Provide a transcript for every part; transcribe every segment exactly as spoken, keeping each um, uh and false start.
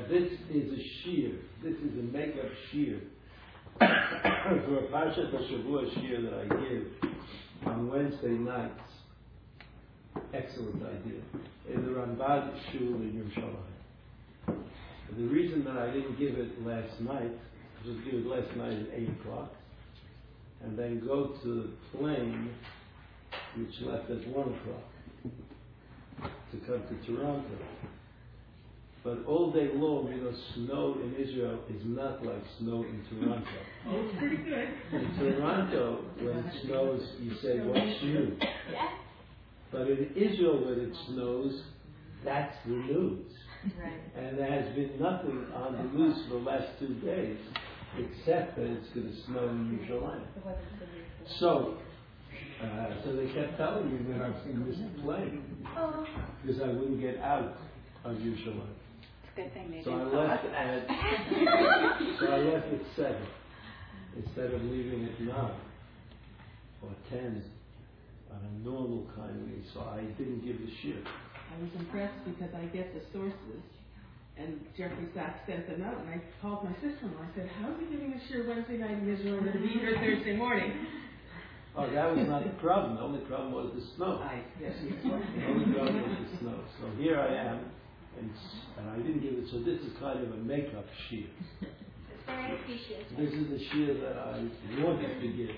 this is a shear. This is a makeup shear for a Parshat HaShavua shear that I give on Wednesday nights. Excellent idea. In the Rambam Shul in Yerushalayim. The reason that I didn't give it last night, I just give it last night at eight o'clock, and then go to the plane, which left at one o'clock, to come to Toronto. But all day long, you know, snow in Israel is not like snow in Toronto. Oh, it's pretty good. In Toronto, when it snows, you say, what's new? But in Israel, when it snows, that's the news. Right. And there has been nothing on the news for the last two days, except that it's going to snow in Yerushalayim. So, uh, so they kept telling me that I was going to miss the plane Oh. because I wouldn't get out of Yerushalayim. It's a good thing they So I didn't left tell us at that. so I left at seven instead of leaving at nine or ten on a normal kind of week. So I didn't give the shift. I was impressed because I get the sources, and Jeffrey Sachs sent them out, and I called my sister-in-law. I said, "How are we giving a shiur Wednesday night in Israel and to be here Thursday morning?" Oh, that was not the problem. The only problem was the snow. I yes, The only problem was the snow. So here I am, and, and I didn't give it. So this is kind of a makeup shear. Very appreciative. This is the shear that I wanted to give,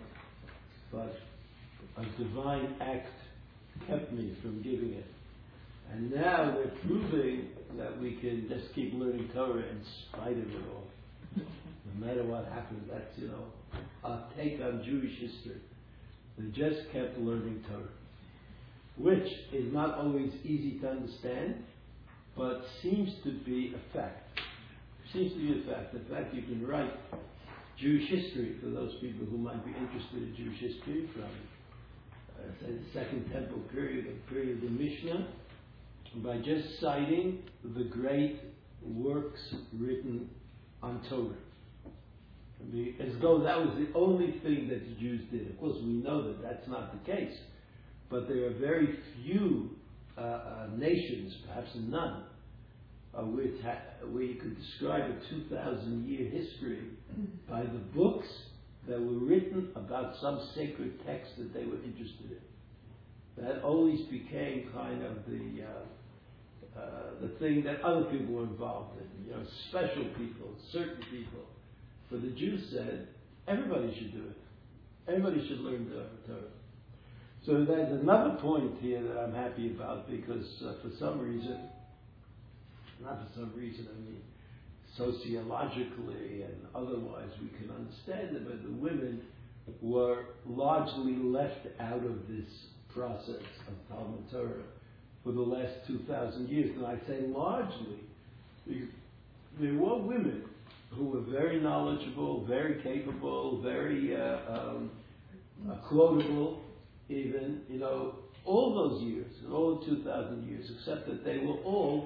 but a divine act kept me from giving it. And now we're proving that we can just keep learning Torah in spite of it all. No matter what happens, that's, you know, our take on Jewish history. We just kept learning Torah, which is not always easy to understand, but seems to be a fact. Seems to be a fact. In fact, you can write Jewish history for those people who might be interested in Jewish history from uh, say the Second Temple period, the period of the Mishnah, by just citing the great works written on Torah. I mean, as though that was the only thing that the Jews did. Of course, we know that that's not the case, but there are very few uh, uh, nations, perhaps none, uh, which ha- where you could describe a two thousand year history by the books that were written about some sacred text that they were interested in. That always became kind of the uh, uh, the thing that other people were involved in. You know, special people, certain people. But the Jews said everybody should do it. Everybody should learn the Torah. So there's another point here that I'm happy about because uh, for some reason, not for some reason, I mean, sociologically and otherwise we can understand it, but the women were largely left out of this process of Talmud Torah for the last two thousand years. And I say largely, because there were women who were very knowledgeable, very capable, very uh, um, uh, quotable, even, you know, all those years, all the two thousand years, except that they were all,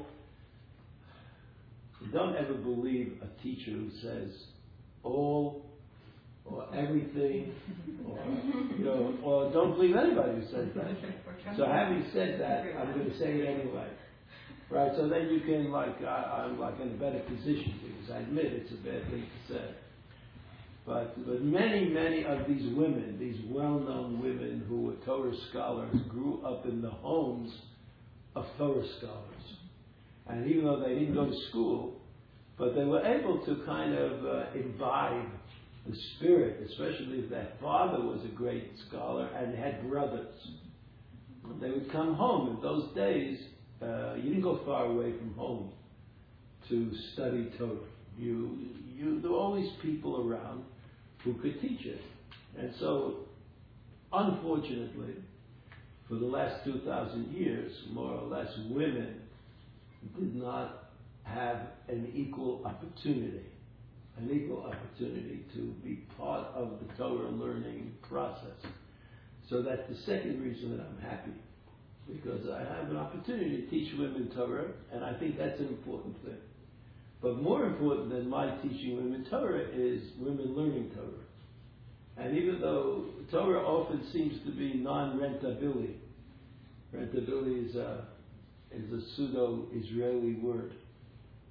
don't ever believe a teacher who says all or everything, or, you know, or don't believe anybody who says that. So having said that, I'm going to say it anyway. Right, so then you can, like, I, I'm like in a better position because I admit it's a bad thing to say. But, but many, many of these women, these well-known women who were Torah scholars, grew up in the homes of Torah scholars. And even though they didn't go to school, but they were able to kind of uh, imbibe the spirit, especially if their father was a great scholar and had brothers. They would come home in those days. Uh, you didn't go far away from home to study Torah. You, you, there were always people around who could teach it. And so, unfortunately, for the last two thousand years, more or less, women did not have an equal opportunity, an equal opportunity to be part of the Torah learning process. So that's the second reason that I'm happy. Because I have an opportunity to teach women Torah, and I think that's an important thing. But more important than my teaching women Torah is women learning Torah. And even though Torah often seems to be non-rentability, rentability is a, is a pseudo-Israeli word,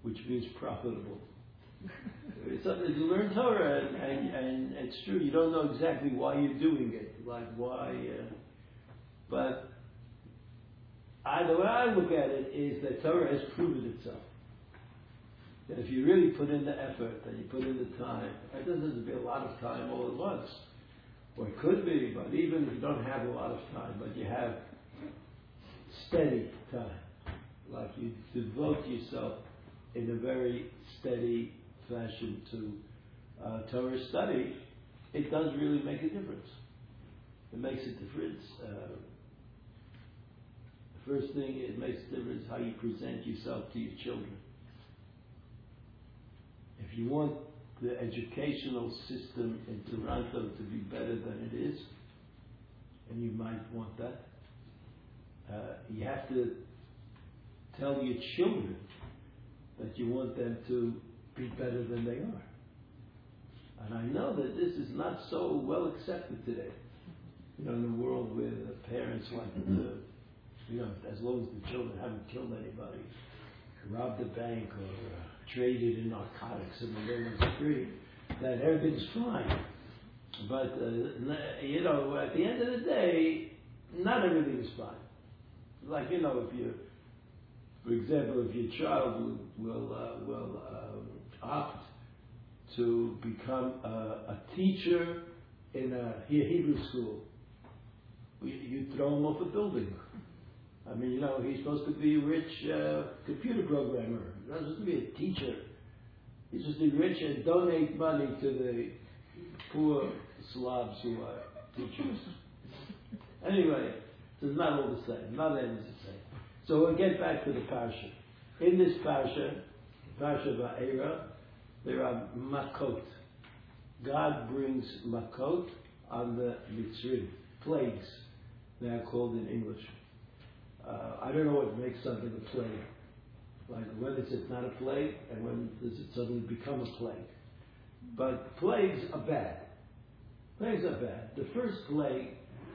which means profitable. It's something you learn Torah, and, and, and it's true, you don't know exactly why you're doing it, like why, uh, but I, the way I look at it is that Torah has proven itself. That if you really put in the effort and you put in the time, it doesn't have to be a lot of time all at once. Or it could be, but even if you don't have a lot of time, but you have steady time, like you devote yourself in a very steady fashion to uh, Torah study, it does really make a difference. It makes a difference. Uh, the first thing, it makes a difference how you present yourself to your children. If you want the educational system in Toronto to be better than it is, and you might want that, uh, you have to tell your children that you want them to be better than they are. And I know that this is not so well accepted today. You know, in a world where the parents want to, you know, as long as the children haven't killed anybody, robbed a bank or uh, traded in narcotics and they're on the street, that everything's fine. But, uh, you know, at the end of the day, not everything is fine. Like, you know, if you, for example, if your child will, will, uh, will um, opt to become a, a teacher in a Hebrew school, you, you throw him off a building. I mean, you know, he's supposed to be a rich uh, computer programmer. He's not supposed to be a teacher. He's supposed to be rich and donate money to the poor slobs who are teachers. Anyway, so it's not all the same. Not everything is the same. So we'll get back to the parsha. In this parsha, parsha Va'era, there are makot. God brings makot on the Mitzrim, plagues. They are called in English. Uh, I don't know what makes something a plague. Like when is it not a plague, and when does it suddenly become a plague? But plagues are bad. Plagues are bad. The first plague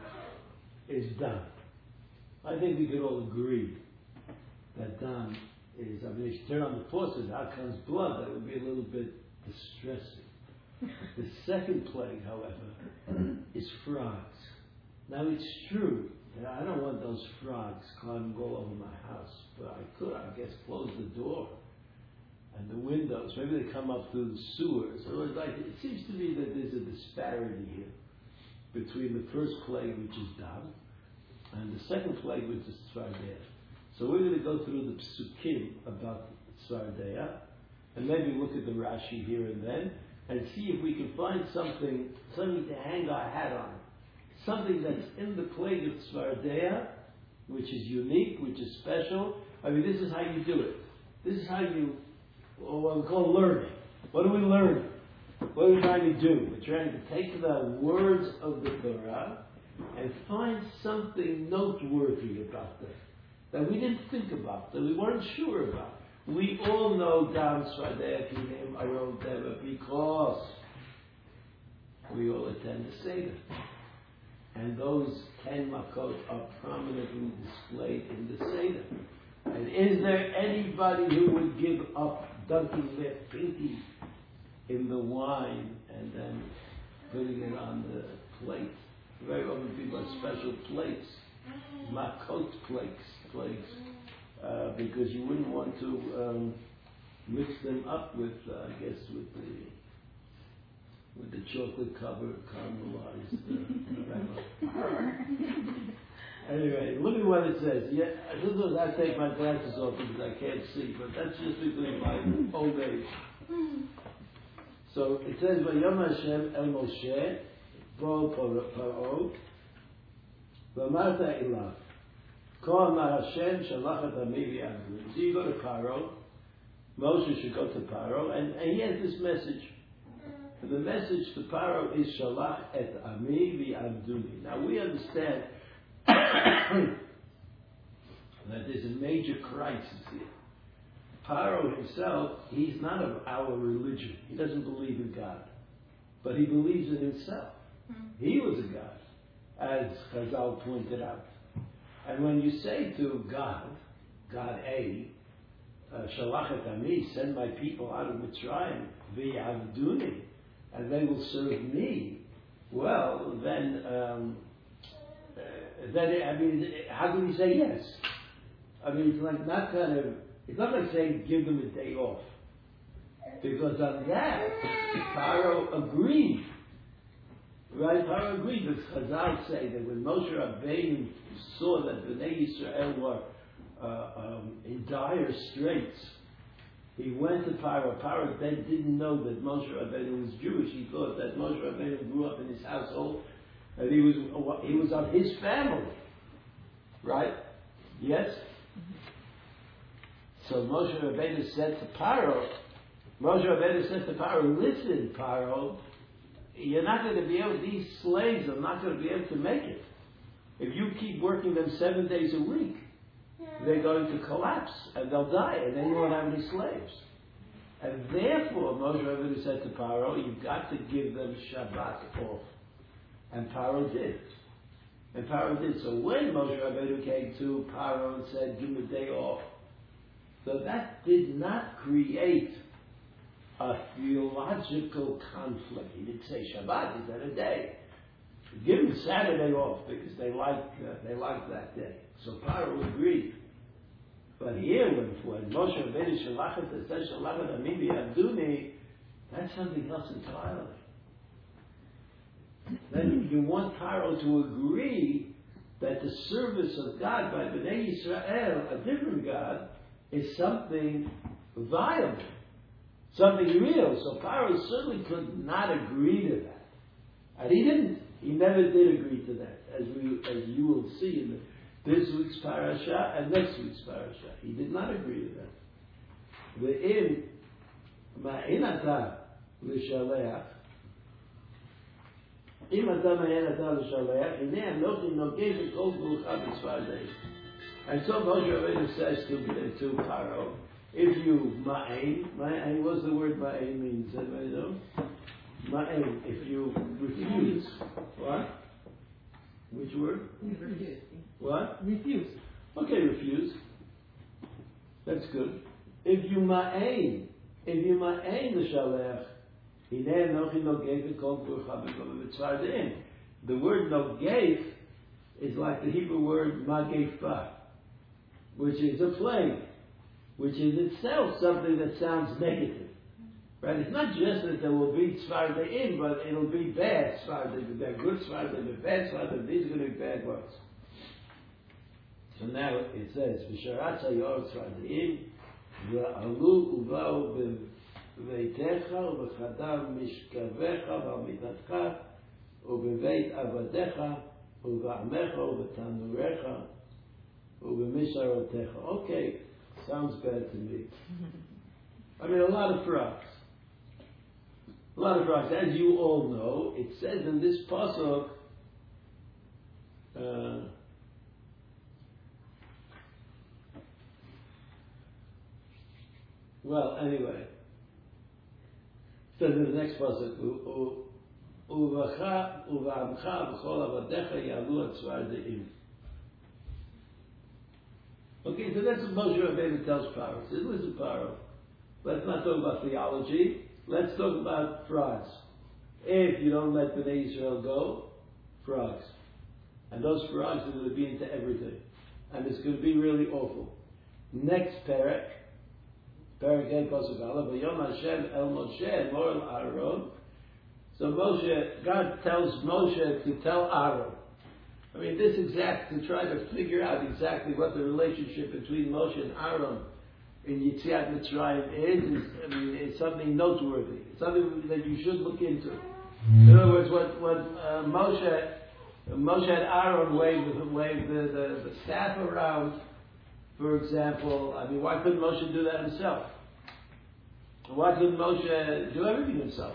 is dam. I think we could all agree that dam is, I mean, if you turn on the faucet, out comes blood, that would be a little bit distressing. The second plague, however, is frogs. Now it's true, I don't want those frogs climbing all over my house, but I could, I guess, close the door and the windows. Maybe they come up through the sewers. Or like, it seems to me that there's a disparity here between the first plague, which is dam, and the second plague, which is tzvardeya. So we're going to go through the psukim about tzvardeya, and maybe look at the Rashi here and then, and see if we can find something, something to hang our hat on. Something that's in the plague of tzvardeya, which is unique, which is special. I mean, this is how you do it. This is how you, what we call learning. What do we learn? What are we trying to do? We're trying to take the words of the Torah and find something noteworthy about them that we didn't think about, that we weren't sure about. We all know Dam Tzvardeya Kinim Arol Deva because we all attend the Seder. And those ten makot are prominently displayed in the Seder. And is there anybody who would give up dunking their pinky in the wine and then putting it on the plate? Very often people have special plates, makot plates, plates, uh, because you wouldn't want to um, mix them up with, uh, I guess, with the with the chocolate covered caramelized. Uh, anyway, look at what it says. Yeah, sometimes I take my glasses off because I can't see, but that's just because of my old age. So it says, "Vayom Hashem el Moshe bo Paro, v'amarta ilav, Ko amar Hashem shalach et ami v'yavdu." So you go to Paro. Moshe should go to Paro, and, and he has this message. The message to Paro is Shalach et Ami v'Avduni. Now we understand that there's a major crisis here. Paro himself, he's not of our religion. He doesn't believe in God. But he believes in himself. Mm-hmm. He was a God, as Chazal pointed out. And when you say to God, God A, Shalach et ami, send my people out of Mitzrayim, v'yavduni, and they will serve me. Well, then, um, uh, then I mean, how do we say yes? I mean, it's like not kind of. It's not like saying give them a day off, because on that Pharaoh agreed. Right, Pharaoh agreed. But Chazal say that when Moshe Rabbeinu saw that the Bnei Yisrael were uh, um, in dire straits, he went to Pharaoh. Pharaoh then didn't know that Moshe Rabbeinu was Jewish. He thought that Moshe Rabbeinu grew up in his household, and he was he was of his family. Right? Yes. So Moshe Rabbeinu said to Pharaoh, Moshe Rabbeinu said to Pharaoh, listen, Pharaoh, you're not going to be able, these slaves are not going to be able to make it. If you keep working them seven days a week, they're going to collapse and they'll die, and then you won't have any slaves. And therefore, Moshe Rabbeinu said to Pharaoh, you've got to give them Shabbat off. And Pharaoh did. And Pharaoh did. So when Moshe Rabbeinu came to Pharaoh and said, give him a day off, so that did not create a theological conflict. He didn't say Shabbat, he said a day. Give them Saturday off because they like uh, they like that day. So Pharaoh agreed. But here, when, when Moshe Rabbeinu Shalachet says Shalachet Amimi Abduni, that's something else entirely. Then you want Pharaoh to agree that the service of God by Bnei Yisrael, a different God, is something viable, something real. So Pharaoh certainly could not agree to that, and he didn't. He never did agree to that, as we, as you will see in the, this week's parasha and next week's parasha. He did not agree to that. Ve'im ma'inata l'shaleach. Im ata ma'inata l'shaleach. Hinei anochi nogeh v'kol gvulcha b'tzvadei. And so Moshe Rabbeinu says to, to Pharaoh, if you ma'ain, ma'ain, what's the word ma'ain means? Anybody know? Ma'ain, if you refuse. What? Which word? Refuse. What? Refuse. Okay, refuse. That's good. If you ma'ain, if you ma'ain the shalech, hinei anochi nogeh v'kol gvulcha b'tzvadei. The word nogeh is like the Hebrew word magefah, which is a plague, which is itself something that sounds negative. Right? It's not just that there will be tzvardeim, but it'll be bad tzvardeim. They're good tzvardeim, they're bad tzvardeim. These are going to be bad ones. So now it says, "V'sharat sayor tzvardeim, v'alu uvau b'veitecha, u'v'chadav mishkavecha, v'amitatcha, u'b'veit avadecha, u'v'amecha, u'v'tanurecha, u'v'misharotecha." Okay, sounds bad to me. I mean, a lot of frogs. A lot of frogs. As you all know, it says in this pasuk, uh, well, anyway, it says in the next pasuk, "Uvacha uva'amcha v'chol avadecha yalu atzvardeim." Okay, so that's what Moshe Rabbeinu tells Pharaoh. He says, listen, Pharaoh, let's not talk about theology. Let's talk about frogs. If you don't let Bnei Yisrael go, frogs. And those frogs are going to be into everything. And it's going to be really awful. Next parak, parak eight, pasuk aleph, v'yom Hashem el Moshe mor el Aaron. So Moshe, God tells Moshe to tell Aaron. I mean, this exact, to try to figure out exactly what the relationship between Moshe and Aaron in Yetziat Mitzrayim is, is, I mean, it's something noteworthy. It's something that you should look into. In other words, what, what uh, Moshe, Moshe and Aaron waved, waved the, the, the staff around, for example. I mean, why couldn't Moshe do that himself? Why couldn't Moshe do everything himself?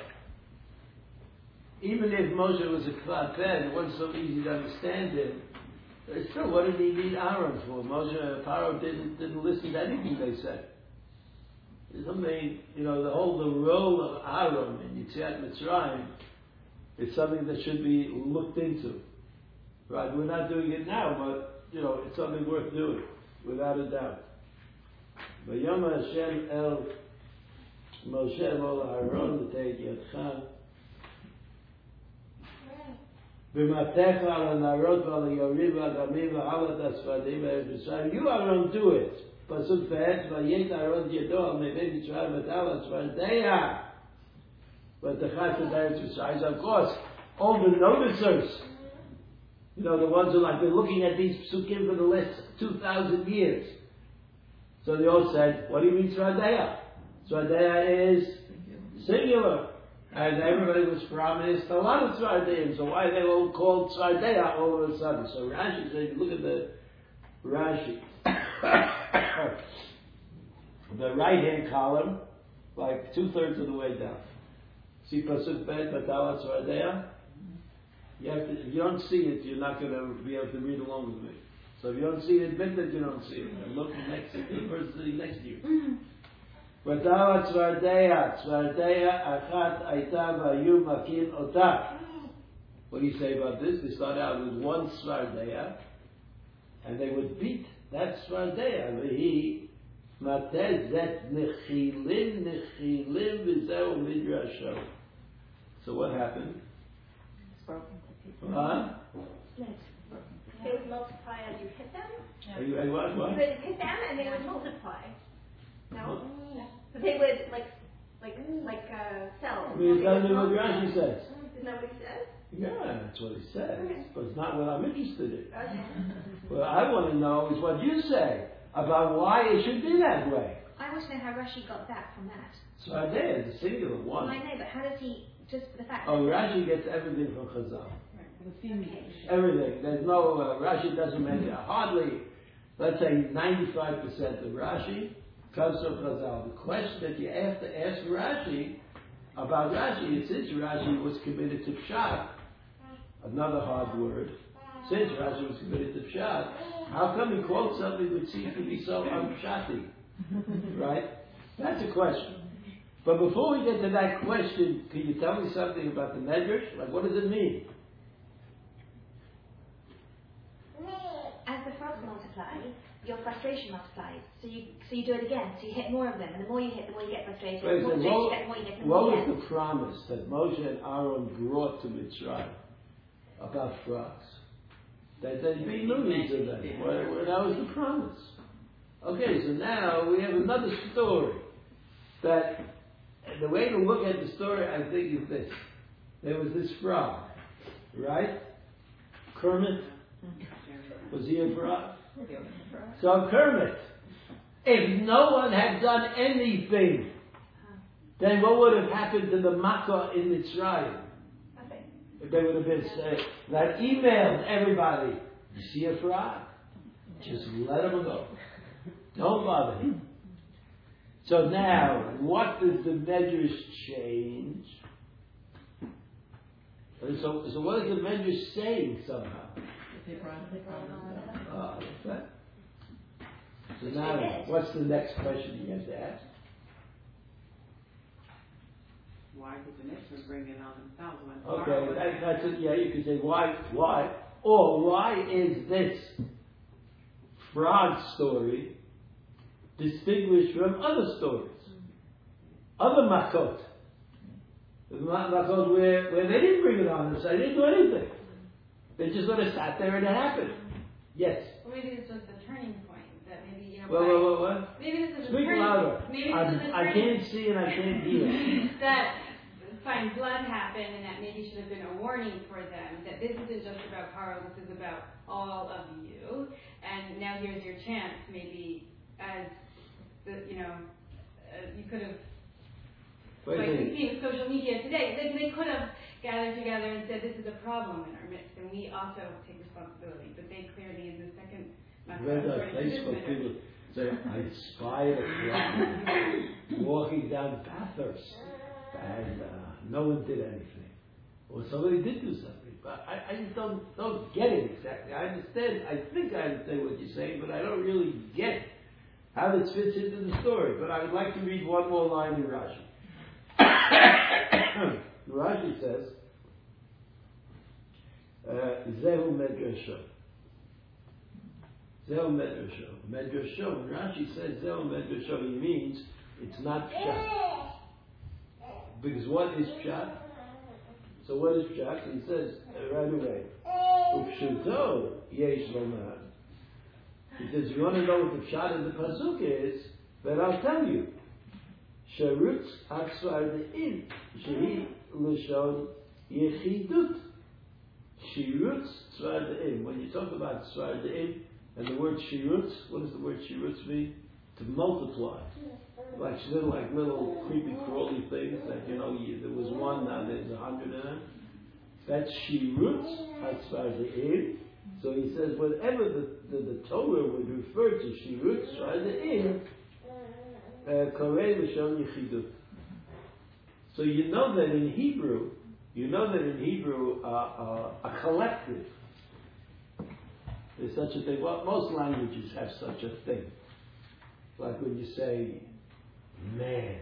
Even if Moshe was a klapen, it wasn't so easy to understand him. Still, what did he need Aaron for? Moshe, Pharaoh didn't didn't listen to anything they said. Something, you know, the whole the role of Aaron in Yetziat Mitzrayim is something that should be looked into. Right? We're not doing it now, but you know, it's something worth doing, without a doubt. Vayom Hashem el Moshe Mol Aaron V'teit Yadcha V'matecha al Narot V'al Yorim V'Agamim V'alat Asfadim V'Eretz Yisrael. You Aaron do it. Pasuk V'etz V'yet Aaron Yedo Al Mevei Yisrael V'Tal Asfadeya V'Techat V'Eretz Yisrael. So of course, all the noticers, you know, the ones who like been looking at these psukim for the last two thousand years. So they all said, what do you mean Svadeya? Svadeya is singular. And everybody was promised a lot of Svadeyim. So why are they all called Svadeya all of a sudden? So Rashi said, look at the Rashi. The right hand column, like two thirds of the way down. See Pasuk Bet Batala Svadeya? You have to, if you don't see it, you're not going to be able to read along with me. So if you don't see it, admit that you don't see it. I'm looking next to the person sitting next to you. V'dawa tzvardeya, tzvardeya achat aita v'ayu makin ota. What do you say about this? They start out with one tzvardeya, and they would beat that tzvardeya. V'hi matez zet nechilim nechilim v'zeu midrasho. So what happened? Huh? They would multiply as you hit them. Are you, are you what? What? You would hit them and they would multiply. No? So they would, like, like, like, uh, cells. I mean, tell me what Rashi says. Isn't that what he says? Yeah, that's what he says. But it's not what I'm interested in. Okay. What I want to know is what you say about why it should be that way. I want to know how Rashi got that from that. So I did, the singular one. Well, I know, but how does he, just for the fact Oh, Rashi gets everything from Chazal. The female. Everything. There's no, uh, Rashi doesn't make it. Hardly, let's say ninety-five percent of Rashi comes from Chazal. The question that you have to ask Rashi about Rashi is, since Rashi was committed to Pshat, another hard word, since Rashi was committed to Pshat, how come he quotes something which seems to be so unpshati? Right? That's a question. But before we get to that question, can you tell me something about the Medrash? Like, what does it mean? as the frogs multiply, your frustration multiplies. So you so you do it again. So you hit more of them, and the more you hit, the more you get frustrated. Wait, the more so frustrated you get, the more you hit, the what more you was get. the promise that Moshe and Aaron brought to Mitzrayim about frogs? That there'd be millions of them. Well, well, that was the promise. Okay, so now we have another story. That the way to look at the story, I think, is this: there was this frog, right? Kermit. Was he a frog? So Kermit, if no one had done anything, then what would have happened to the Makkah in Mitzrayim? If they would have been say, that emailed everybody, you see a frog? Just let him go. Don't bother him. So now, what does the Medrash change? So, so what is the Medrash saying somehow? Oh, that's that. So now, what's the next question you have to ask? Why did the Mitzvah bring it on themselves? When Okay, that, that's it. Yeah, you could say why, why, or why is this frog story distinguished from other stories, other makot, the makot where where they didn't bring it on themselves, they didn't do anything. They just sort of sat there and it happened. Yes. Well, maybe it's just a turning point. That maybe, you know, Well, by, well, well, what? maybe this is a Speak turning louder. Maybe I'm, this is a I turning can't see and I can't hear. that fine blood happened, and that maybe should have been a warning for them that this isn't just about Paro, this is about all of you. And now here's your chance, maybe as the, you know, uh, you could have. Wait a Like we minute. see with social media today, they, they could have gathered together and said this is a problem in our midst, and we also take responsibility. But they clearly, in the second I read on Facebook, people say, I spied a frog walking down Bathurst, and uh, no one did anything. Or somebody did do something. But I, I just don't, don't get it exactly. I understand, I think I understand what you're saying, but I don't really get how this fits into the story. But I would like to read one more line in Rashi. Rashi says, Zehu Medrasha. Zeo Medrasho. Medrasho, when Rashi says Zeo Medrasho, he means it's not Pshat. Because what is Pshat? So what is Pshat? He says uh, right away, Upshuto Yesh Lomar. He says, you want to know what the Pshat of the Pasuk is? Then I'll tell you. Sharutz Aksvar De'in Shehi Lashon Yechidut. Shirutz Tzvar De'in. When you talk about Tzvar De'in and the word Shirutz, what does the word Shirutz mean? To multiply. Like little, like little creepy crawly things that, you know, you, there was one, now there's a hundred of them. That's Shirutz Aksvar De'in. So he says, whatever the, the, the Torah would refer to Shirutz Tzvar De'in, Korei Lashon Yechidut. So you know that in Hebrew, you know that in Hebrew, uh, uh, a collective, there's such a thing. Well, most languages have such a thing. Like when you say man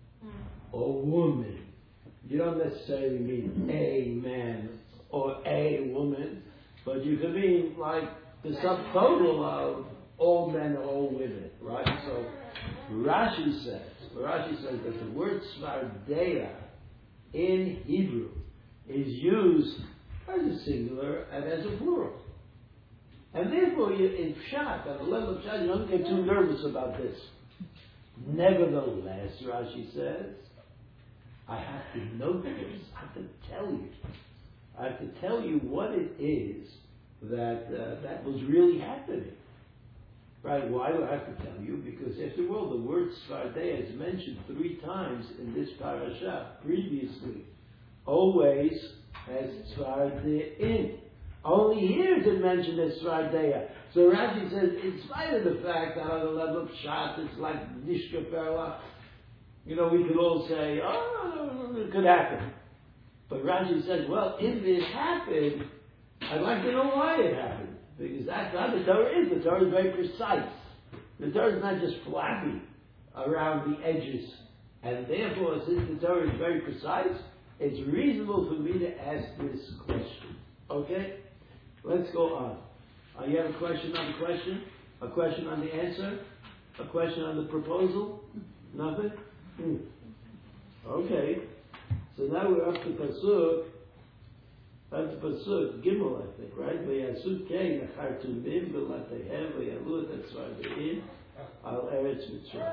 or woman, you don't necessarily mean a man or a woman, but you can mean like the subtotal of all men or all women, right? So Rashi says, Rashi says that the word svardeya in Hebrew is used as a singular and as a plural. And therefore, you, in Pshat, at the level of Pshat, you don't get too nervous about this. Nevertheless, Rashi says, I have to note this, I have to tell you. I have to tell you what it is that uh, that was really happening. Right? Why do I have to tell you? Because after all, the word Svardeya is mentioned three times in this parasha previously. Always as Svardein. Only here is it mentioned as Svardeya. So Rashi says, in spite of the fact that on the level of Pshat, it's like Nishka Perla, you know, we could all say, oh, it could happen. But Rashi says, well, if it happened, I'd like to know why it happened. Because that's how the Torah is. The Torah is very precise. The Torah is not just flappy around the edges. And therefore, since the Torah is very precise, it's reasonable for me to ask this question. Okay? Let's go on. Uh, you have a question on the question? A question on the answer? A question on the proposal? Nothing? Hmm. Okay. So now we're up to Pasuk. That's Pasuk Gimel, I think, right? V'yasud kei nechartumim v'latehem v'yalu et etzvardein al eretz Mitzrayim.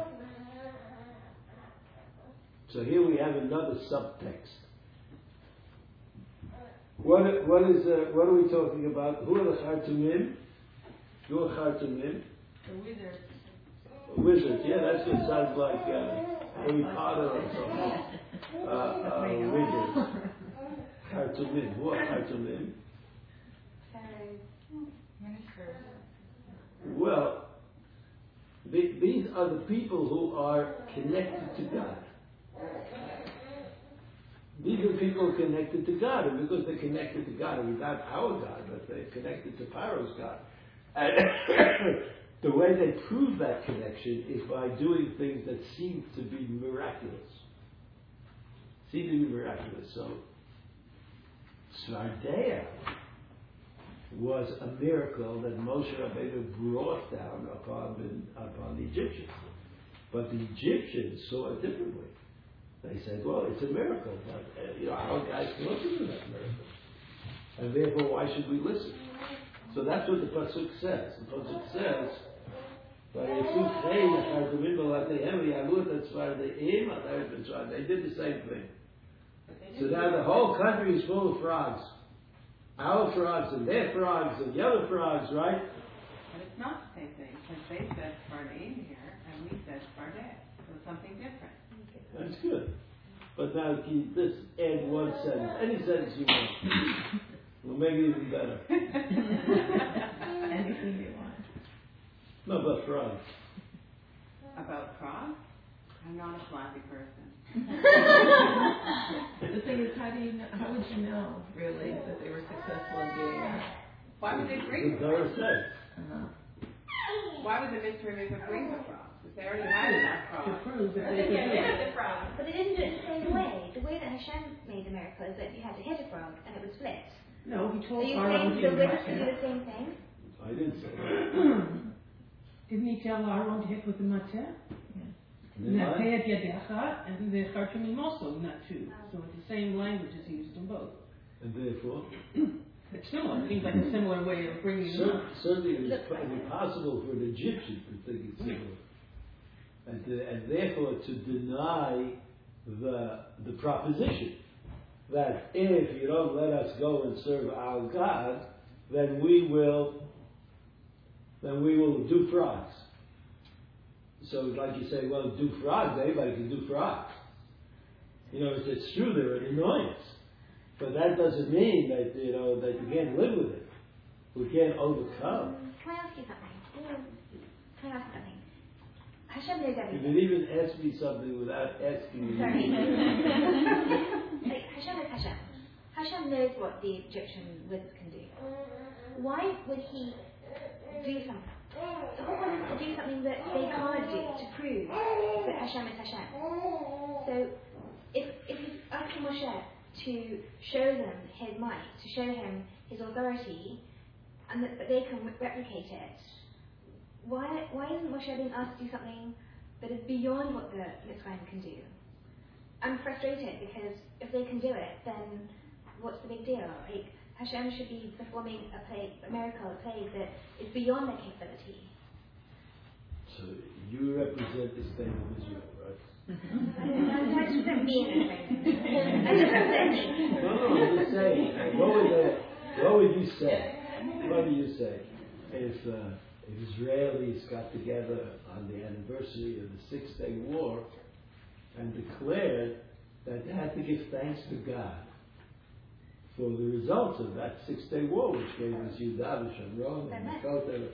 So here we have another subtext. What, what is uh, what are we talking about? Who are the Chartumim? Who are Chartumim? The wizard. Wizards, yeah, that's what sounds like uh, Harry Potter or something. Uh, uh, wizards. Chartumim. Who are Chartumim? Well, the, these are the people who are connected to God. These are people connected to God, and because they're connected to God, and without our God, but they're connected to Pharaoh's God. And the way they prove that connection is by doing things that seem to be miraculous. Seem to be miraculous. So, Svardeya was a miracle that Moshe Rabbeinu brought down upon the, upon the Egyptians. But the Egyptians saw it differently. They said, well, it's a miracle, but uh, you know, our guys can listen to that miracle. And therefore, why should we listen? So that's what the Pasuk says. The Pasuk says, they did the same thing. So now the whole country is full of frogs. Our frogs and their frogs and the other frogs, right? But it's not the same thing, because they said Spardein here, and we said Spardein. So it's something different. That's good. But now, can you just add one sentence? Any sentence you want. We'll make it even better. Anything you want. No, about frogs. About frogs? I'm not a flappy person. The thing is, how do you know, how would you know, really, that they were successful in doing that? Why would they bring the Torah frogs? says. Uh-huh. Why would the mystery maker bring the frogs? Because they already had enough frogs. To prove that they could do it. But they didn't do it the same way. The way that Hashem made the miracle is that you had to hit a frog and it would split. No, he Are told you Pharaoh saying to the do wizards that. could do the same thing? I I didn't say that. Didn't he tell Aaron to hit with the mateh? Then I- Nateh et yadecha, and the chartumim also not to. So it's the same language is used in both. And therefore, It's similar. It seems like a similar way of bringing it cer- up. certainly it is possible for an Egyptian to think it's similar. And, to, and therefore to deny the, the proposition that if you don't let us go and serve our God, then we will, then we will do frogs. So like you say, well, do frogs, anybody can do frogs. You know, it's, it's true, they're an annoyance. But that doesn't mean that, you know, that you can't live with it. We can't overcome. Can I ask you something? Can I ask you something? Hashem knows You everything. can even ask me something without asking me. Sorry. Like, Hashem is Hashem. Hashem knows what the Egyptian wizard can do. Why would he do something? The whole point is to do something that they can't do, to prove that Hashem is Hashem. So, if, if he's asking Moshe to show them his might, to show him his authority, and that, that they can re- replicate it, why why isn't Moshe being asked to do something that is beyond what the Mitzrayim can do? I'm frustrated because if they can do it, then what's the big deal? Like, Hashem should be performing a plague, a miracle, a plague that is beyond their capability. So you represent the state of Israel, right? I just don't mean anything. I just represent me. No, no, I'm just saying. What would, that, what would you say? What do you say if, uh, if Israelis got together on the anniversary of the Six Day War and declared that they had to give thanks to God for the results of that Six Day War, which gave us Yudah and Shamron and Makotel.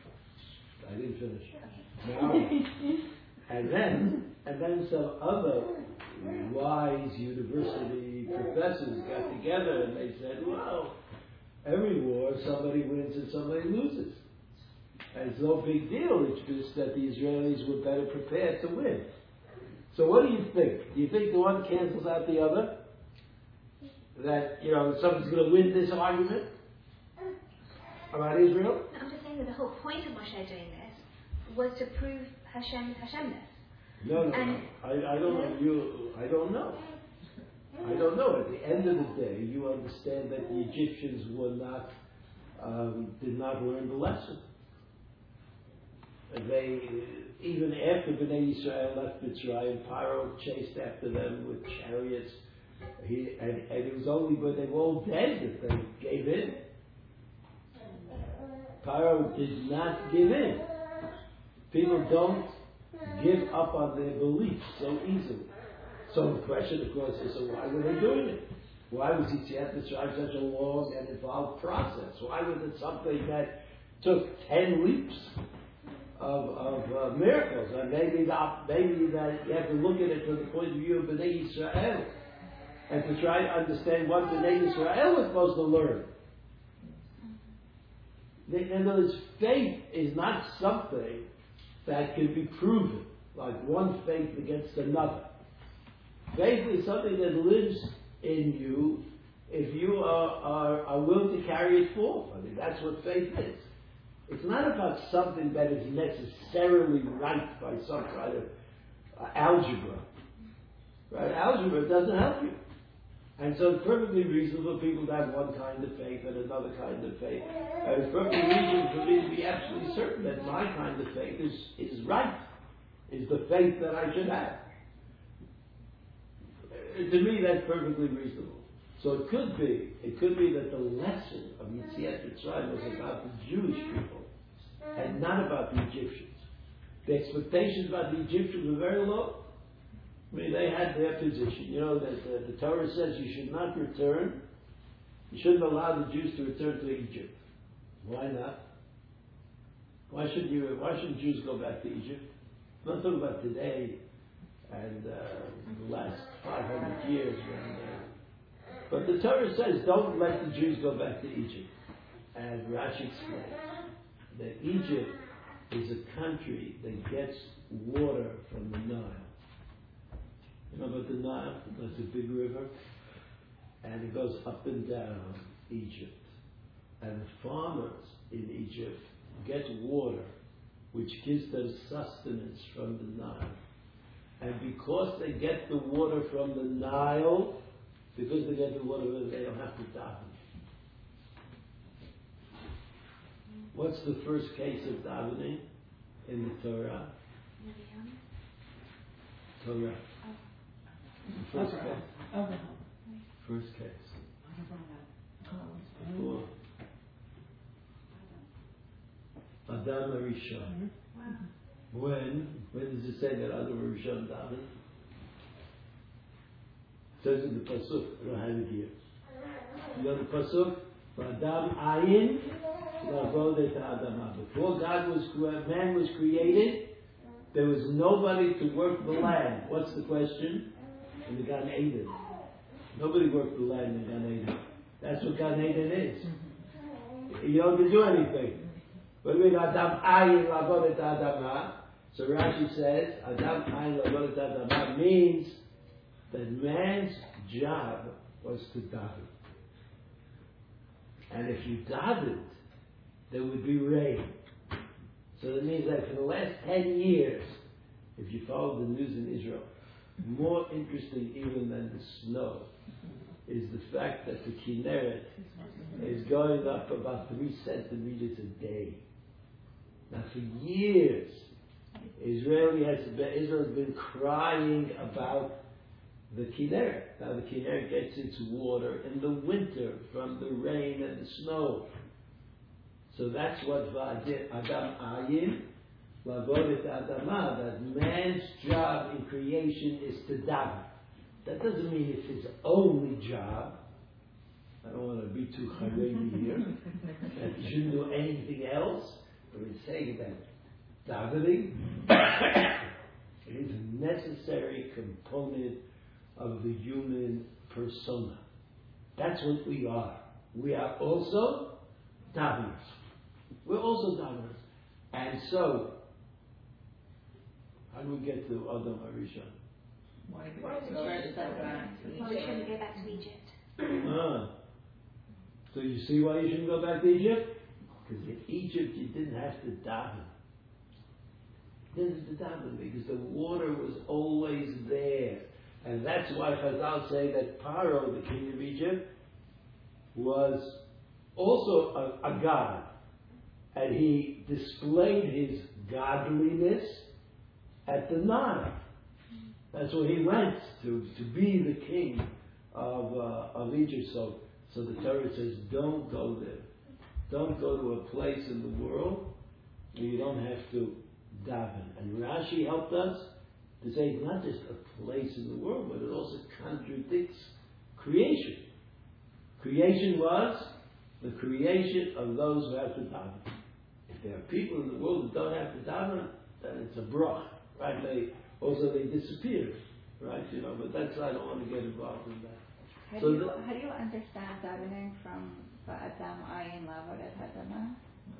I didn't finish. Now, and then, and then some other wise university professors got together and they said, well, every war somebody wins and somebody loses. And it's no big deal, it's just that the Israelis were better prepared to win. So what do you think? Do you think the one cancels out the other? That, you know, somebody's going to win this argument about Israel? No, I'm just saying that the whole point of Moshe doing this was to prove Hashem's Hashemness. No, no, And- no. I, I don't know. You, I don't know. I don't know. At the end of the day, you understand that the Egyptians were not, um, did not learn the lesson. They, even after Bnei Israel left Mitzrayim, Paro chased after them with chariots. He, and, and it was only when they were all dead that they gave in. Paro did not give in. People don't give up on their beliefs so easily. So the question, of course, is, so why were they doing it? Why was Yetziat Mitzrayim such a long and involved process? Why was it something that took ten leaps of, of uh, miracles? And maybe, the, maybe that you have to look at it from the point of view of Bnei Israel and to try to understand what Bnei Israel was supposed to learn. In other words, faith is not something that can be proven, like one faith against another. Faith is something that lives in you if you are, are, are willing to carry it forth. I mean, that's what faith is. It's not about something that is necessarily right by some kind of uh, algebra. Right? Algebra doesn't help you. And so it's perfectly reasonable for people to have one kind of faith and another kind of faith. And it's perfectly reasonable for me to be absolutely certain that my kind of faith is, is right, is the faith that I should have. Uh, To me, that's perfectly reasonable. So it could be, it could be that the lesson of Yetziat Mitzrayim was about the Jewish people and not about the Egyptians. The expectations about the Egyptians were very low. I mean, they had their position. You know, that uh, the Torah says you should not return. You shouldn't allow the Jews to return to Egypt. Why not? Why should you? Why should Jews go back to Egypt? I'm not talking about today and uh, the last five hundred years. When, uh, but the Torah says, don't let the Jews go back to Egypt. And Rashi explains that Egypt is a country that gets water from the Nile. You know about the Nile? It's a big river, and it goes up and down Egypt. And the farmers in Egypt get water, which gives them sustenance from the Nile. And because they get the water from the Nile, because they get the water, they don't have to daven. What's the first case of davening in the Torah? Torah. The first Abraham. case. Abraham. First case. Before. Adam Arishon. Wow. When? When does it say that Adam Arishon davened? It says in the pasuk. I don't have it here. You know the pasuk? Adam Ayin Lavodet Adamah. Before God was man was created, there was nobody to work the land. What's the question? In the Gan Eden. Nobody worked the land in Gan Eden. That's what Gan Eden is. You don't have to do anything. But we Adam Ayin Lavodet Adamah. So Rashi says Adam Ayin Lavodet Adamah means that man's job was to daven. And if you davened, there would be rain. So that means that for the last ten years, if you follow the news in Israel, more interesting even than the snow is the fact that the Kinneret is going up about three centimeters a day. Now for years, Israeli has been, Israel has been crying about the Kinneret. Now the Kinneret gets its water in the winter from the rain and the snow. So that's what Adam Ayin Lavodet Adamah, that man's job in creation is to daven. That doesn't mean it's his only job. I don't want to be too Haredi here. That he shouldn't do anything else. But we're saying that davening is a necessary component of the human persona. That's what we are. We are also daveners. We're also daveners. And so, how do we get to Adam Arishon? Why we shouldn't go back to Egypt. Ah. So you see why you shouldn't go back to Egypt? Because in Egypt you didn't have to daven. You didn't have to daven because the water was always there. And that's why Chazal say that Paro, the king of Egypt, was also a, a god. And he displayed his godliness at the Nile. That's where he went to, to be the king of, uh, of Egypt. So, so the Torah says, don't go there. Don't go to a place in the world where you don't have to daven. And Rashi helped us to say it's not just a place in the world, but it also contradicts creation. Creation was the creation of those who have to daven. If there are people in the world who don't have to daven, then it's a brach, right? They also they disappear, right? You know, but that's I don't want to get involved in that. How So do you, the- how do you understand davening from Adam Ayin Lavodet Adamah?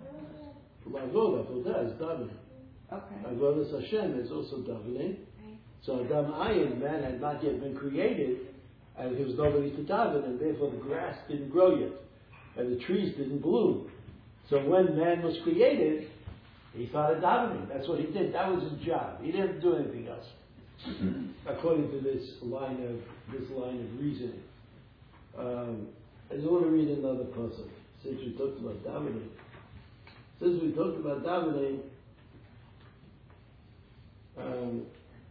Avodah, avodah is davening. Okay. Avodah Hashem is also davening. So Adam Ayin, man had not yet been created, and there was nobody to daven, and therefore the grass didn't grow yet, and the trees didn't bloom. So when man was created, he started davening. That's what he did. That was his job. He didn't do anything else, according to this line of this line of reasoning. Um, I just want to read another passage since we talked about davening. Since we talked about davening. Um,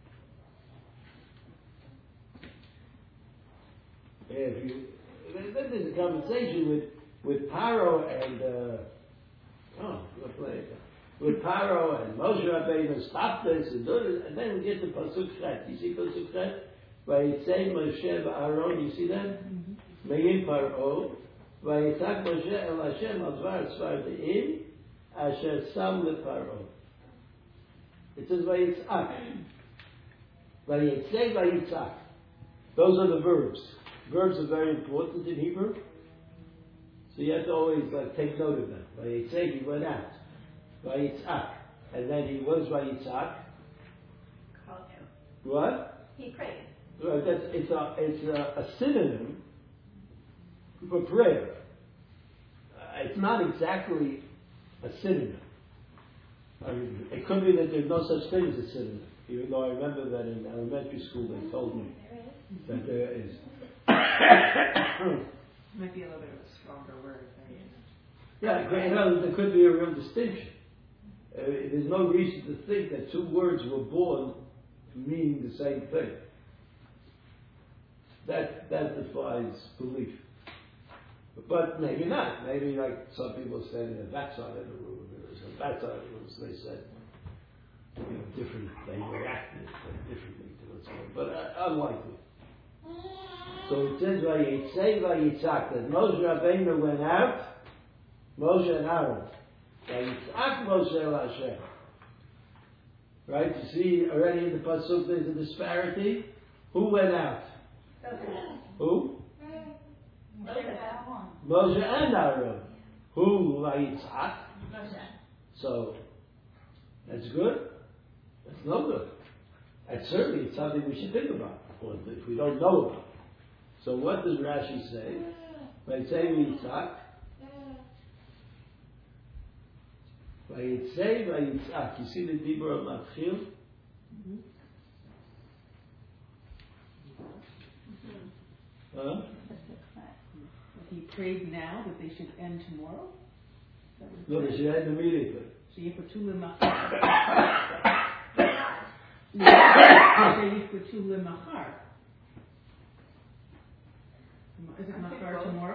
If you, then there's a conversation with, with Paro and uh, oh, what play with Paro and Moshe Rabbeinu stop this and do this, and then we get to Pasuk Chet. You see Pasuk Chet? Vayitzei Moshe v'Aaron. You see that? Me'im Paro. Vayitzak Moshe el Hashem al dvar tzvar de'im asher sam leParo. It says Vayitzak. Vayitzei Vayitzak. Those are the verbs. Verbs are very important in Hebrew, so you have to always like take note of them. Vayitzei, he went out. Vayitzak, and then he was Vayitzak. Called him. What? He prayed. Right, that's it's a it's a, a synonym for prayer. Uh, it's not exactly a synonym. I mean, it could be that there's no such thing as a synonym, even though I remember that in elementary school they told me that there is. Might be a little bit of a stronger word. Yeah, you know, there could be a real distinction. Uh, there's no reason to think that two words were born meaning the same thing. That that defies belief. But maybe not. Maybe like some people say in the backside of the room, there's a backside of the room, so they said, you know, different, they reacted differently to what's going on. But uh, unlikely. So it says, Vayitzei Vayitzak, that Moshe Rabbeinu went out, Moshe and Aaron. Vayitzak Moshe El Hashem. Right? You see already in the Pasuk there's a disparity. Who went out? Who? Moshe and Aaron. Who? Vayitzak. So, that's good? That's no good. And certainly it's something we should think about, or if we don't know about. So what does Rashi say? Vayitzei Vayitzak. Vayitzei Vayitzak. You see the Dibur of Matchil? Huh? He prayed now that they should end tomorrow? No, they should end immediately. Sheyifutu lemachar. Sheyifutu lemachar. Is it machar tomorrow?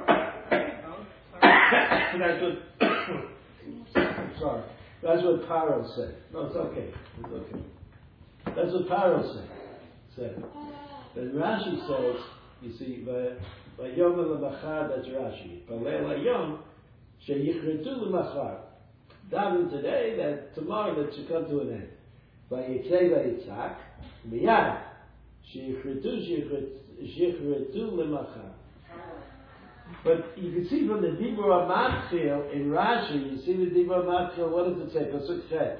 That's what. I'm sorry. That's what Paro said. No, it's okay. It's okay. That's what Paro said. Said. Then Rashi says, you see, Vayom lemachar. That's Rashi. Balei layom sheyichretu lemachar. Daven today that tomorrow that should come to an end. Vayitzei vayitzak miyad sheyichretu sheyichretu lemachar. But you can see from the Dibur HaMatchil in Rashi, you see the Dibur HaMatchil, what does it say? Pasuk Chet.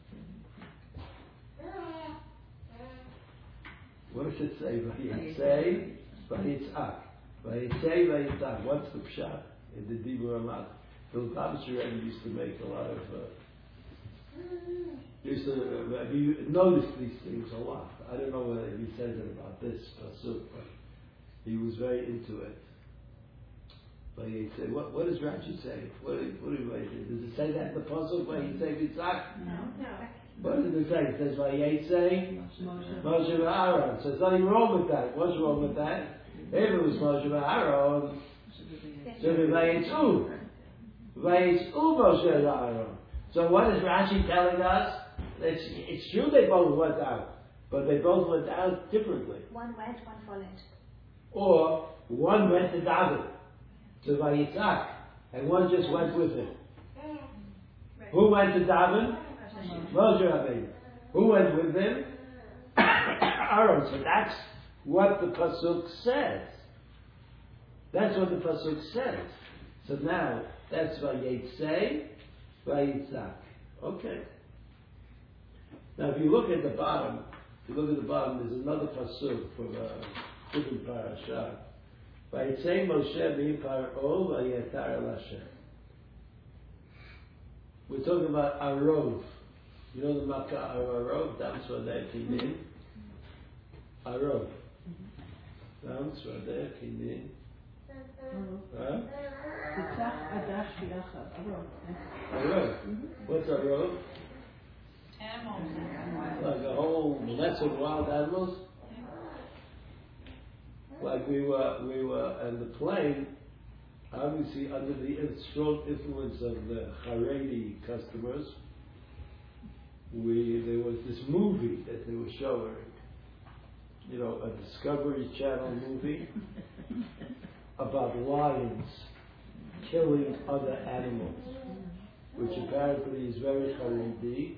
What does it say? Vayitzei vayitzak. Vayitzei vayitzak. What's the pshat in the Dibur HaMatchil? Bill Thomas Rebbe used to make a lot of, uh, used to uh, he noticed these things a lot. I don't know whether he says it about this pasuk, but he was very into it. But he said, what, what does Rashi say? What, what do you say? Does it say that in the pasuk? Why he say Yitzhak? No, no. What does it say? It says Vayitzei Moshe v'Aaron. So there's nothing wrong with that. What's wrong with that? If it was Moshe v'Aaron, should be Vayitzu. Vayitzu Moshe v'Aaron. So what is Rashi telling us? It's, it's true they both went out, but they both went out differently. One went, one followed. Or one went to David, to Vayitzak, and one just went with him. Right. Who went to David? Moshe Rabbeinu. Who went with him? Aaron. So that's what the pasuk says. That's what the pasuk says. So now that's Vayitzei, Vayitzak. Okay. Now if you look at the bottom, if you look at the bottom, there's another pasuk from a different parasha. Vayitzei Moshe miParo vayetar el Hashem. We're talking about Arov. You know the Makkah Arov? That's what they came in. Arov. That's what they came in. Huh? Arov. What's Arov? Animals. Like a whole mess of wild animals? Like we were, we were on the plane, obviously under the strong influence of the Haredi customers. We there was this movie that they were showing, you know, a Discovery Channel movie about lions killing other animals, which apparently is very Haredi.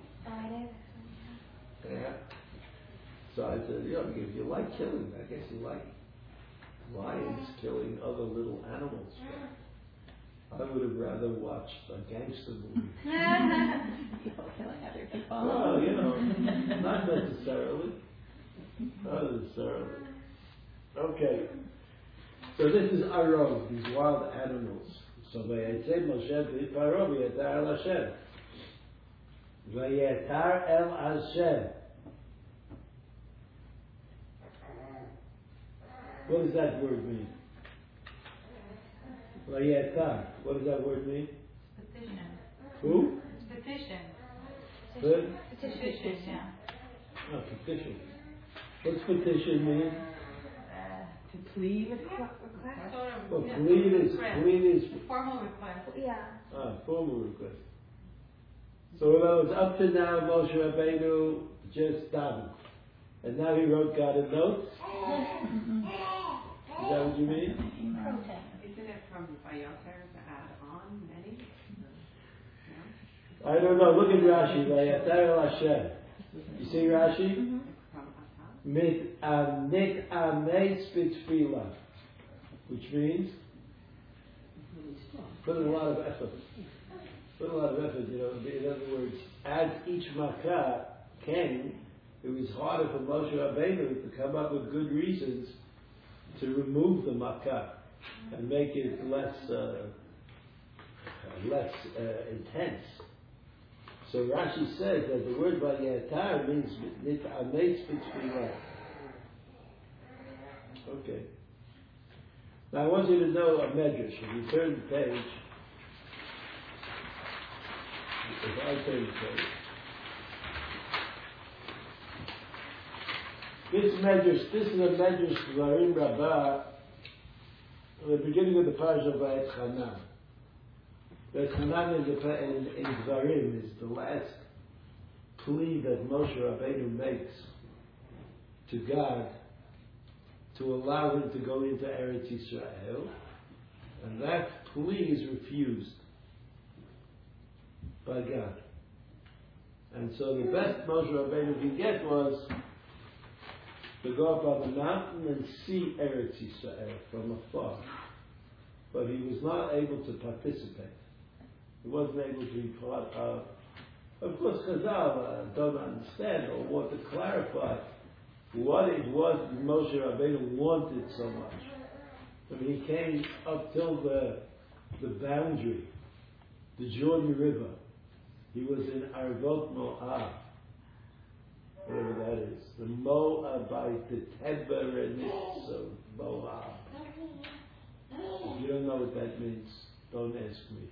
Yeah. So I said, you know, if you like killing, I guess you like lions killing other little animals. I would have rather watched a gangster movie. People killing other people. Well, you know, not necessarily. Not necessarily. Okay. So this is Arov, these wild animals. So Vayetzei Moshe v'Paro v'yetar el Hashem. Vayetar el Hashem. What does that word mean? Vayetar. What does that word mean? Petition. Who? Petition. Good? Petition, yeah. No, petition. What's petition mean? To plead with Well, plead is, plead is, Formal request. Yeah. ah, formal request. So it was up to now Moshe Rabbeinu just davened. And now he wrote God a note? Is that what you mean? Protest. Isn't it from Vayoter to add on many? I don't know. Look at Rashi. Vayetar el Hashem. You see Rashi? Mm-hmm. Mit amnit ameitz b'tfilah, which means put in a lot of effort. Put a lot of effort. You know, in other words, as each makkah came, it was harder for Moshe Rabbeinu to come up with good reasons to remove the makkah and make it less uh, less uh, intense. So Rashi says that the word Vayetar means nit'ameitz b'tfilah. Okay. Now I want you to know a medrash. If you turn the page, if I turn the page, this medrash, this is a medrash Dvarim Rabbah, the beginning of the parasha of Vayet Chanan. Vayet Chanan in, the, in, in Dvarim is the last plea that Moshe Rabbeinu makes to God to allow him to go into Eretz Yisrael, and that plea is refused by God. And so the best Moshe Rabbeinu could get was to go up on the mountain and see Eretz Yisrael from afar. But he was not able to participate. He wasn't able to be part of. Of course, Chazal uh, don't understand or want to clarify what it was that Moshe Rabbeinu wanted so much. I mean, he came up till the the boundary, the Jordan River. He was in Arvot Moab, whatever that is. The Moabite, the Teberenitz of Moab. If you don't know what that means, don't ask me.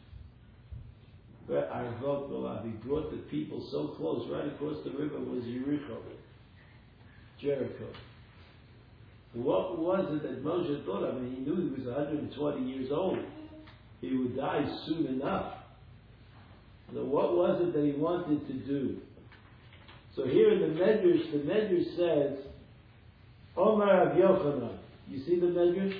But Arvot Moab, he brought the people so close, right across the river was Jericho. Jericho. What was it that Moshe thought? I mean, he knew he was one hundred twenty years old. He would die soon enough. So what was it that he wanted to do? So here in the Medrash, the Medrash says, Omar Rav Yochanan. You see the Medrash?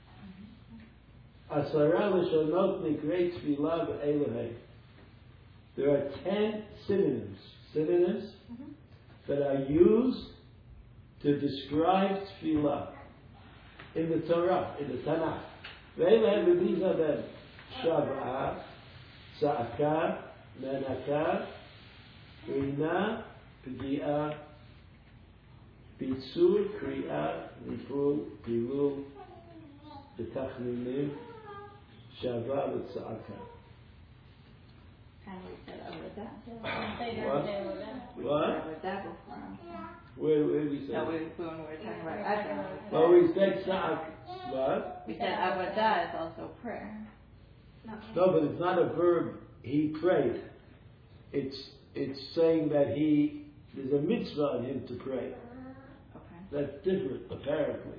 Asara l'shonot nikrei tfilah b'Elohei. There are ten synonyms, synonyms mm-hmm. that are used to describe tefillah in the Torah, in the Tanakh. Ve'eleh b'miza them shav'ah, tza'akah, menakah, rina, p'gi'ah, pitzur, kri'ah, nifur, pilul, b'tachninim, shav'ah, v'tza'akah. And we said Avodah. What? What? Avodah before. Where, where we said? No, we, when we were talking about Adam. Well, we said Sa'ak. What? We said Avodah is also prayer. No, but it's not a verb. He prayed. It's it's saying that he there's a mitzvah on him to pray. Okay. That's different, apparently.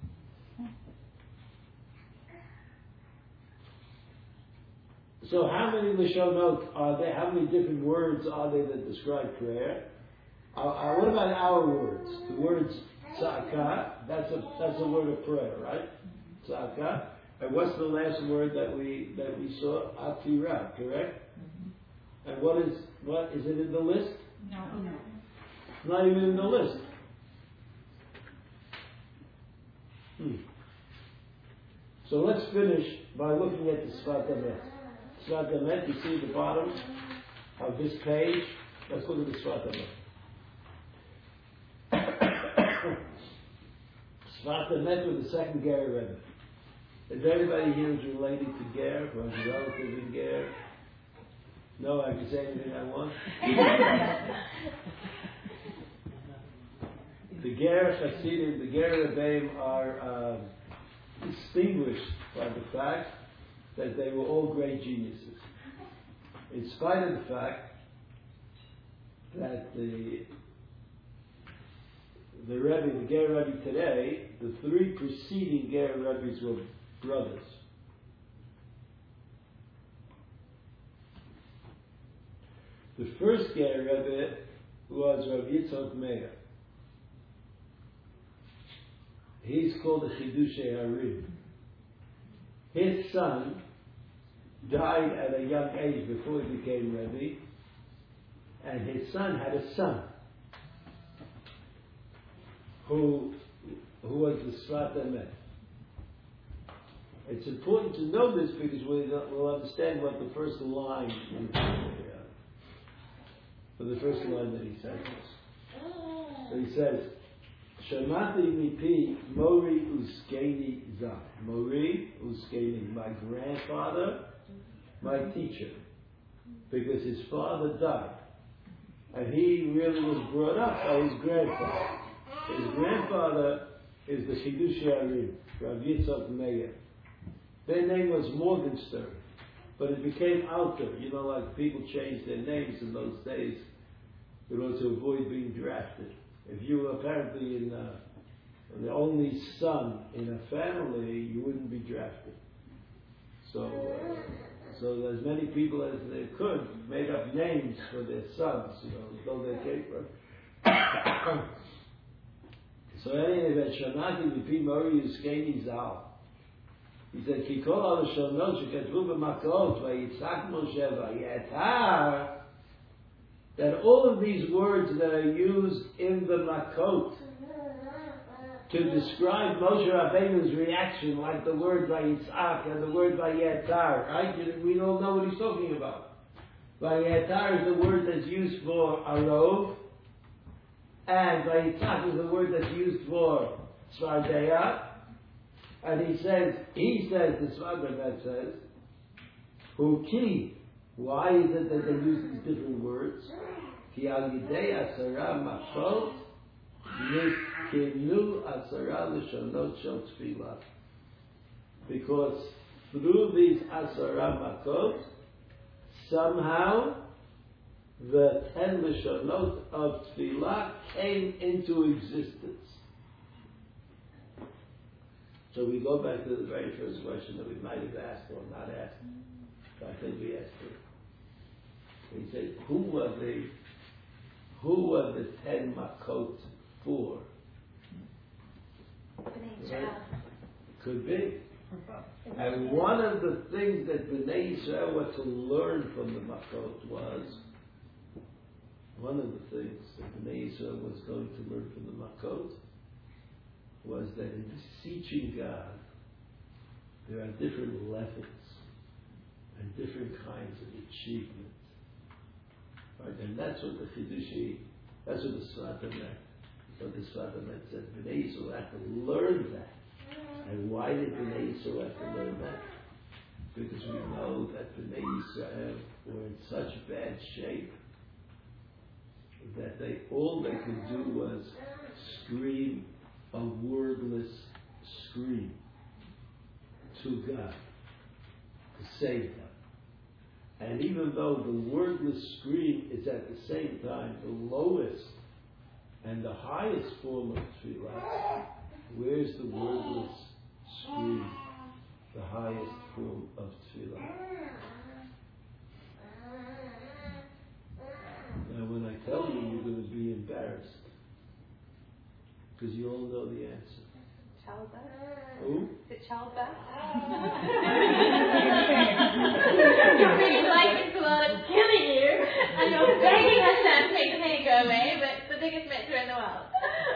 So how many lashonot are there? How many different words are there that describe prayer? Uh, uh, what about our words? The words tza'akah, that's a that's a word of prayer, right? Tza'akah. And what's the last word that we that we saw? Atirah, correct? Mm-hmm. And what is what is it in the list? No, no. It's not even in the list. Hmm. So let's finish by looking at the Sfat Emet. Sfat Emet, you see at the bottom of this page. Let's look at the Sfat Emet. Sfat Emet with the second Gary Rebbe. Is there anybody here who's related to Ger, who has a relative in Ger? No, I can say anything I want. The Ger Hasidim, the Ger Rebbeim are uh, distinguished by the fact that they were all great geniuses. In spite of the fact that the the Rebbe, the Ger Rebbe today, the three preceding Ger Rebbes were brothers. The first Ger Rebbe was Rav Yitzchak Meir. He's called the Chidushei Harim. His son died at a young age before he became Rebbe, and his son had a son who who was the Sfat Emet. It's important to know this because we will understand what the first line is. For the first line that he says this. So he says, Shamati mipi Mori Uskeni Zah. Mori Uskeni, my grandfather, my teacher. Because his father died. And he really was brought up by his grandfather. His grandfather is the Chidushei Harim, Rav Yitzchak Meir. Their name was Morgenstern, but it became Alter. You know, like people changed their names in those days in order to avoid being drafted. If you were apparently in uh, the only son in a family, you wouldn't be drafted. So, uh, so as many people as they could made up names for their sons, you know, as though they came from. So anyway, Shamati Mipi Mori Yuskeni Zal. He said, Ki kol ha-lashonot shekatvu b'makot vayitzhak Moshe vayetar, that all of these words that are used in the makot to describe Moshe Rabbeinu's reaction, like the word vayitzhak and the word vayetar, right? We all know what he's talking about. Vayetar is the word that's used for arov, and vayitzhak is the word that's used for svardeya. And he says, he says, the Sfat Emet says, Hu ki, why is it that they use these different words? Ki al yidei asara machot, niskenu asara l'shonot shel tefillah. Because through these asara machot, somehow the ten l'shonot of tefillah came into existence. So we go back to the very first question that we might have asked or not asked. I think we asked it. We said, who were the who were the ten makot for? Right? Could be. And one of the things that Bnei Yisrael were to learn from the makot was one of the things that Bnei Yisrael was going to learn from the makot was that in beseeching God, there are different levels and different kinds of achievement. Right? And that's what the Chidushi, that's what the Sfat Emet, what the Sfat Emet said. Bnei Yisrael have to learn that. And why did Bnei Yisrael have to learn that? Because we know that Bnei Yisrael were in such bad shape that they all they could do was scream a wordless scream to God to save them. And even though the wordless scream is at the same time the lowest and the highest form of tefillah, where's the wordless scream, the highest form of tefillah? Now when I tell you, you're going to be embarrassed. Because you all know the answer. Childbirth? Who? Is it childbirth? You're being like it's a lot of killing you, and you're begging us to take the pain go away, but the biggest mitzvah in the world.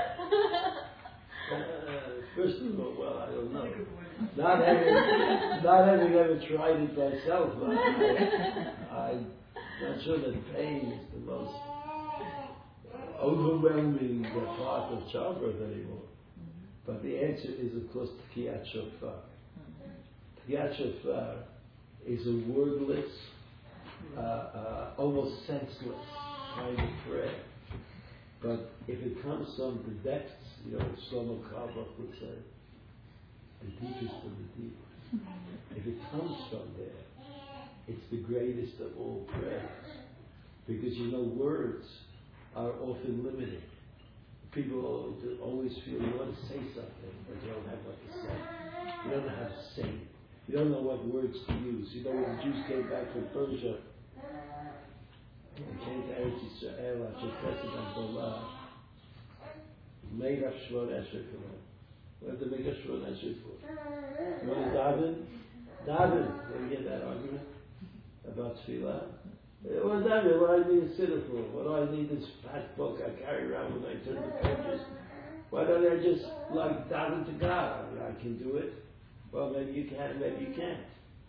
uh, first of all, well, I don't know. Not having, not having ever tried it myself, I, I'm not sure that pain is the most overwhelming part of childbirth anymore. But the answer is, of course, Tkiyat Shofar. Kriyat Shofar is a wordless, uh, uh, almost senseless kind of prayer. But if it comes from the depths, you know, Shlomo Carlebach would say, the deepest of the deep. If it comes from there, it's the greatest of all prayers. Because you know, words are often limited. People always feel you want to say something, but you don't have what to say. You don't know how to say it. You don't know what words to use. You know, when the Jews came back from Persia, they came to Eretz Yisrael after President Bolah, made up Shemot Esrei for them. What did they make up Shemot Esrei for? You want to daven? Daven. Did you get that argument about Tefillah? Well, daven, what do I need a sitter for? What do I need this fat book I carry around when I turn the pages? Why don't I just, like, daven to God? I mean, I can do it. Well, maybe you can, maybe you can't.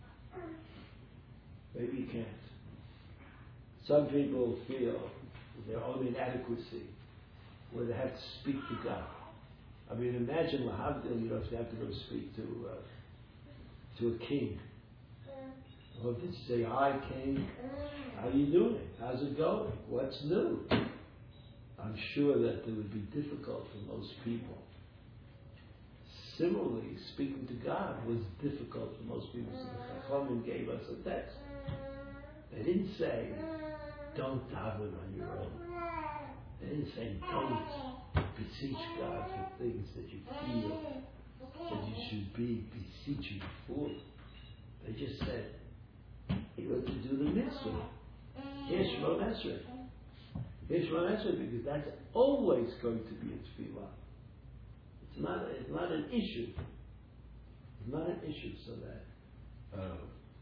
Maybe you can't. Some people feel their own inadequacy when they have to speak to God. I mean, imagine Lahavdil, you know, if you have to go speak to uh, to a king. Well, did you say, hi, king? How are you doing? How's it going? What's new? I'm sure that it would be difficult for most people. Similarly, speaking to God was difficult for most people. So the Chachamim gave us a text. They didn't say, don't daven on your own. They didn't say, don't beseech God for things that you feel that you should be beseeching for. They just said, you're going to do the mitzvah. Here's Shemot Esrei. Here's Shemot Esrei, because that's always going to be a tefillah. It's not, it's not an issue. It's not an issue, so that uh,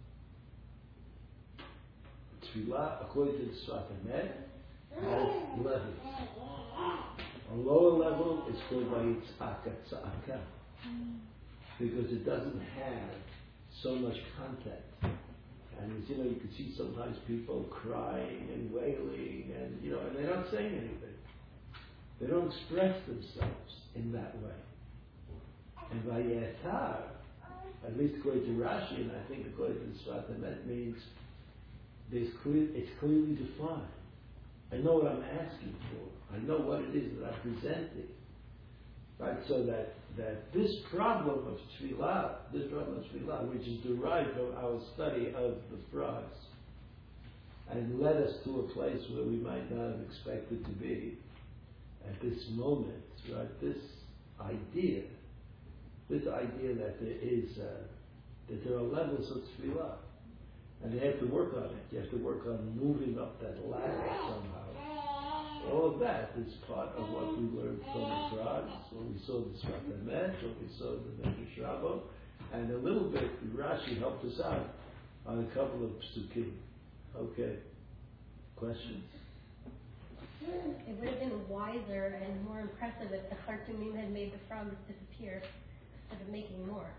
tefillah, according to the Sfat Emet, has levels. A lower level is called by Yitzhaka Tza'aka, because it doesn't have so much contact. And you know, you can see sometimes people crying and wailing, and you know, and they're not saying anything. They don't express themselves in that way. And Vayetar, at least according to Rashi, and I think according to the Sfat Emet, means there's clear, it's clearly defined. I know what I'm asking for. I know what it is that I'm presenting. Right? So that, that this problem of tefillah, this problem of tefillah, which is derived from our study of the frogs, and led us to a place where we might not have expected to be at this moment, right? This idea, this idea that there is, uh, that there are levels of tefillah, and you have to work on it. You have to work on moving up that ladder somehow. All of that is part of what we learned from the frogs, when we saw the Sfat Emet, when we saw the Medrash Rabbah, and a little bit Rashi helped us out on a couple of psukim. Okay, questions? It would have been wiser and more impressive if the Khartoumim had made the frogs disappear instead of making more.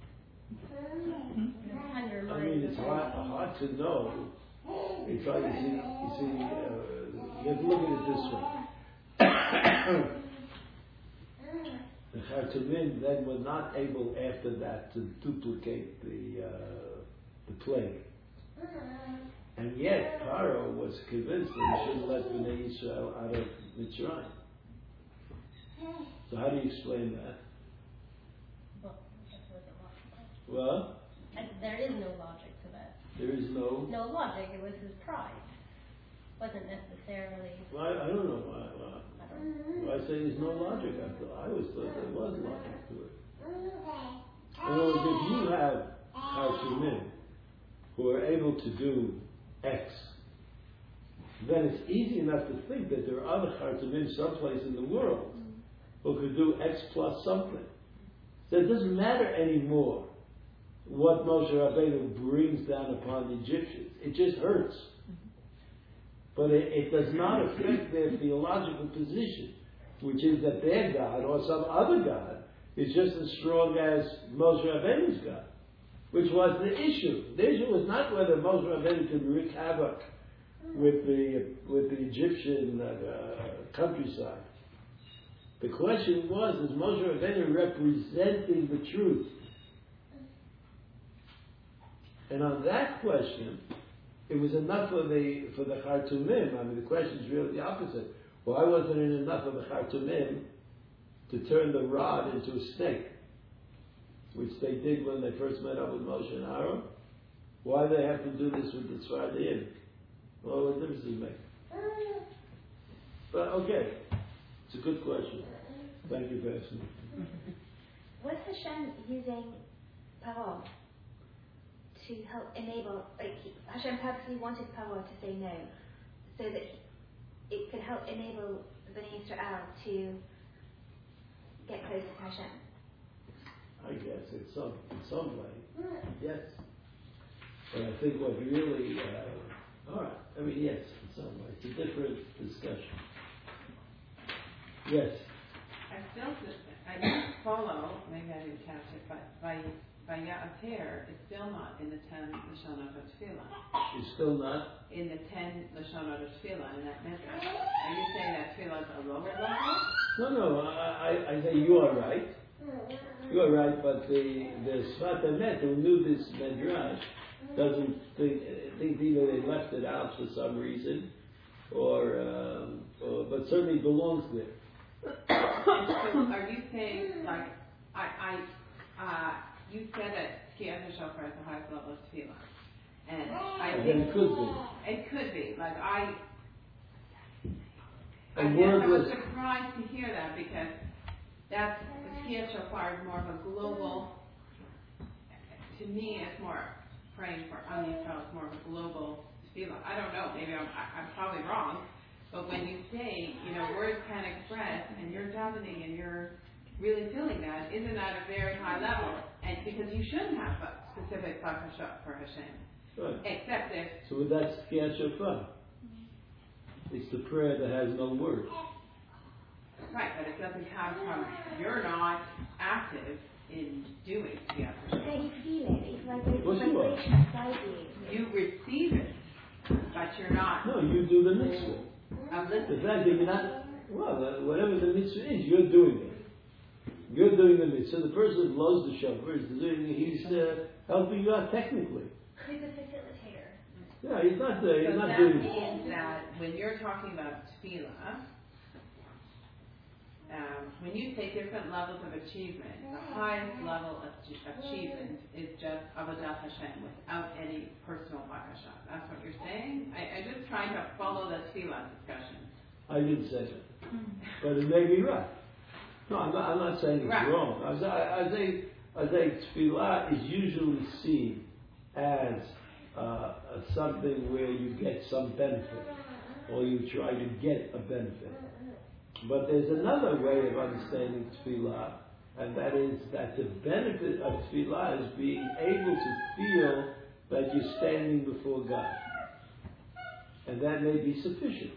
I mean, it's hard, hard to know. It's like, you see, you, see uh, you have to look at it this way. The Khartoumim then were not able after that to duplicate the uh, the plague. And yet, Paro was convinced that he shouldn't let Bnei Yisrael out of Mitzrayim. So how do you explain that? Well, that wasn't logical. Well? And there is no logic to that. There is no... No logic. It was his pride. It wasn't necessarily... Well, I, I don't know why. why. I don't know. Why say there's no logic? I, thought, I always thought there was logic to it. In other words, if you have Khartoumim who are able to do X, then it's easy enough to think that there are other Khartoumim someplace in the world who could do X plus something. So it doesn't matter anymore what Moshe Rabbeinu brings down upon the Egyptians. It just hurts. But it, it does not affect their theological position, which is that their God or some other God is just as strong as Moshe Rabbeinu's God, which was the issue. The issue was not whether Moshe Rabbeinu could wreak havoc with the with the Egyptian uh, countryside. The question was, is Moshe Rabbeinu representing the truth? And on that question, it was enough for the for the Chartumim. I mean, the question is really the opposite. Why wasn't it enough of the Chartumim to turn the rod into a snake, which they did when they first met up with Moshe and Aaron? Why do they have to do this with the Tzfaradim? Well, what difference does it make? But okay, it's a good question. Thank you for asking. Was Hashem using Paro to help enable, like Hashem purposely wanted Paro to say no, so that it could help enable Bnei Israel to get closer to Hashem? I guess in some in some way, yes. But I think what really, uh, all right. I mean, yes, in some way, it's a different discussion. Yes. I still, I didn't follow, maybe I didn't catch it, but by by Ya'ater, it's still not in the ten Lashonot of Tefillah. It's still not? In the ten Lashonot of Tefillah, in that midrash. Are you saying that Tefillah is a lower level? No, no, I, I, I say you are right. You are right, but the, the Sfat Emet, who knew this midrash, doesn't think, think either they left it out for some reason, or, um, or but certainly belongs there. So are you saying, like, I, I, uh, you said that Tkiyat HaShofar is the highest level of Tefillah, and I And think it could be. it could be. Like I, I And guess I was wordless. surprised to hear that because that's the Tkiyat Shofar is more of a global. To me, it's more praying for Am Yisrael. It's more of a global Tefillah. I don't know. Maybe I'm, I'm probably wrong. But when you say, you know, words can express, and you're davening, and you're really feeling that, isn't that a very high level? And because you shouldn't have a specific bakasha for Hashem, Right. except if So that's Tkiyat Shofar. It's the prayer that has no words. right, but it doesn't come from you're not active in doing the But Shofar. you feel it. It's like a Well, you are. vibration inside you. You receive it, but you're not. No, you do the mitzvah. I'm The listening. fact that you're not, well, uh, whatever the mitzvah is, you're doing it. You're doing the mitzvah. The person who blows the shofar is doing, he's uh, helping you out technically. He's a facilitator. Yeah, he's not, uh, he's So not that doing. means that when you're talking about tefillah, um, when you say different levels of achievement, the highest level of ach- achievement is just avodat Hashem without any personal bakasha. That's what you're saying? I, I'm just trying to follow the tefillah discussion. I didn't say that. But it may be right. No, I'm not, I'm not saying it's Right. wrong. I say, I say, I say tefillah is usually seen as uh, something where you get some benefit, or you try to get a benefit. But there's another way of understanding tefillah, and that is that the benefit of tefillah is being able to feel that you're standing before God. And that may be sufficient.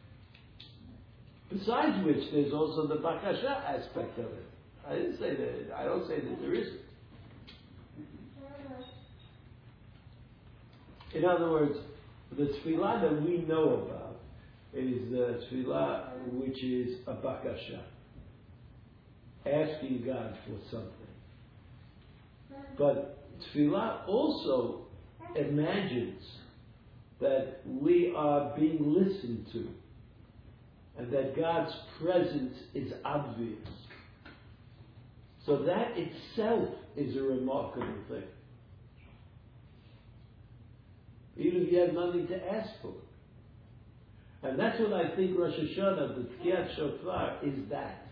Besides which, there's also the bakasha aspect of it. I didn't say that, I don't say that there isn't. In other words, the tefillah that we know about is the tefillah which is a bakasha, asking God for something. But tefillah also imagines that we are being listened to, and that God's presence is obvious. So that itself is a remarkable thing. Even if you have nothing to ask for. And that's what I think Rosh Hashanah, the Tkiyat Shofar, is that.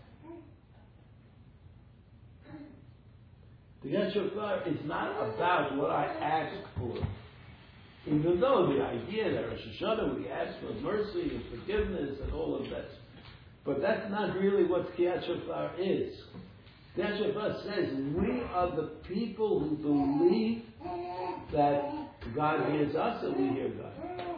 Tkiyat Shofar is not about what I ask for. Even though the idea that Rosh Hashanah we ask for mercy and forgiveness and all of that. But that's not really what Tkiyat Shofar is. Tkiyat Shofar says we are the people who believe that God hears us and we hear God.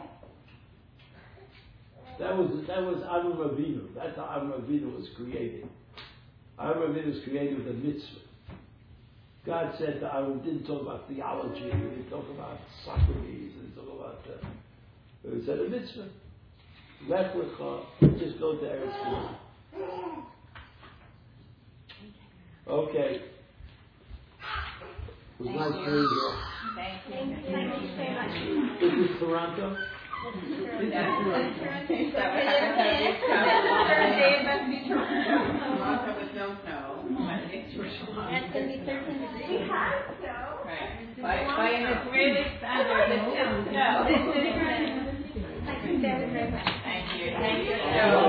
That was that was Avram Avinu. That's how Avram Avinu was created. Avram Avinu was created with a mitzvah. God said to Avram, didn't talk about theology, he didn't talk about Socrates, he didn't talk about that. He said a mitzvah. Lech lecha, just go to Eretz Yisrael. Okay. was nice meeting you. Thank you. Thank you so much. This is Toronto? Thursday must be Toronto with no snow. It's for sure. That's going to be thirteen degrees. We have snow. Right. By, by an Israeli standard, it's snow. Thank you very, very much. Thank you. Thank you.